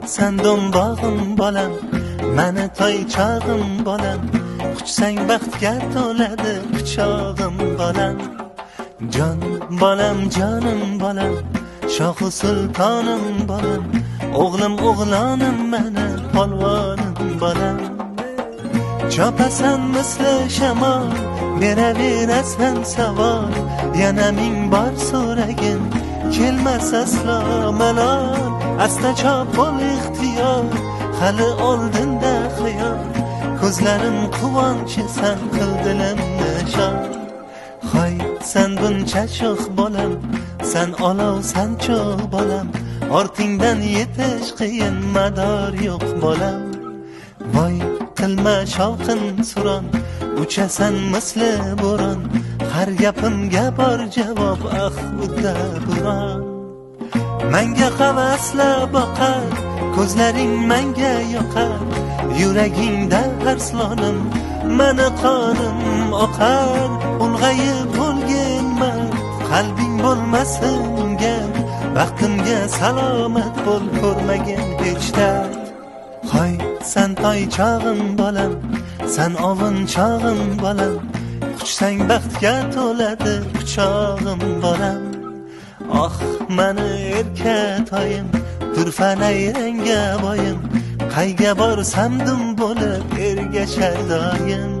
sandum bog'im bolam, mani toy chog'im bolam, quchsang baxtga to'ladi quchog'im bolam. Jon bolam, jonim bolam, shohi sultonim bolam, o'g'lim o'g'lonim mani polvonim bolam. Chopasan misli shamol, beraverasan savol, yana ming bor so'ragin kelmas aslo malol. Asta chop bo'l ixtiyor, hali oldinda xiyol, ko'zlarim quvonchi san qil dilimni shod. Hoy san buncha sho'x bolam, san olov san cho'g' bolam, ortingdan yetish qiyin mador yo'q bolam. Voy qilma shovqin suron, uchasan misli bo'ron, har gapimga bor javob ah udda buron. Manga havasla boqar, ko'zlaring manga yoqar, yuragingda arslonim, mani qonim oqar. Ulg'ayib bo'lganman, qalbing bo'lmasin gap, baxtimga salomat bo'l, ko'rmagin hech dard. Hoy san toy chog'im bolam, san ovun chog'im bolam, quchsang baxtga to'ladi quchog'im bolam. Oh mani erka toyim, turfanay ranga boyim, qayga borsam dum bo'lib ergashar doim.